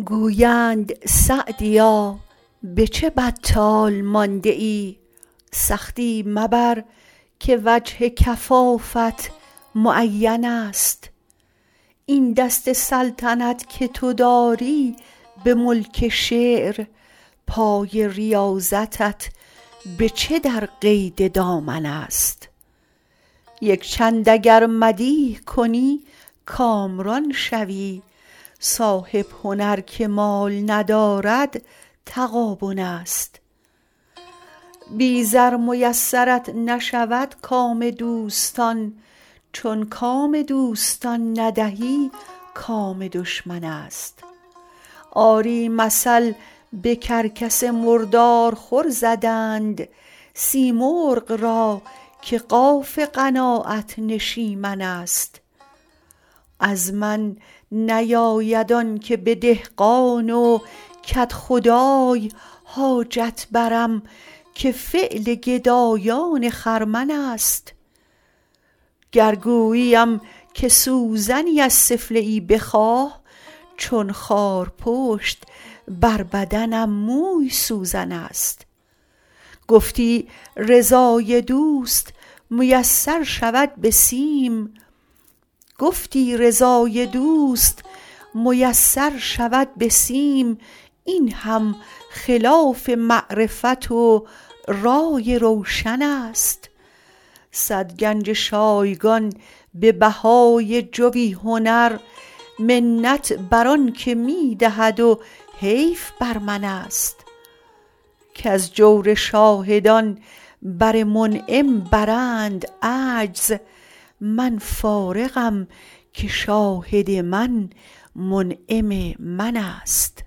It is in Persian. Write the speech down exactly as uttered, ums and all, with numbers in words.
گویند سعدیا به چه بطال مانده ای، سختی مبر که وجه کفافت معین است. این دست سلطنت که تو داری به ملک شعر، پای ریاضتت به چه در قید دامن است. یک چند اگر مدیح کنی کامران شوی، صاحب هنر که مال ندارد تغابن است. بی زر میسرت نشود کام دوستان، چون کام دوستان ندهی کام دشمن است. آری مثل به کرکس مردار خور زدند، سیمرغ را که قاف قناعت نشیمن است. از من نیاید آن که به دهقان و کدخدای حاجت برم، که فعل گدایان خرمن است. گر گوییم که سوزنی از سفله ای بخواه، چون خارپشت بر بدنم موی سوزن است. گفتی رضای دوست میسر شود به سیم، گفتی رضای دوست میسر شود به سیم، این هم خلاف معرفت و رای روشن است. صد گنج شایگان به بهای جوی هنر، منت بر آن که می دهد و حیف بر من است. کز جور شاهدان بر منعم برند عجز، من فارغم که شاهد من منعم من است.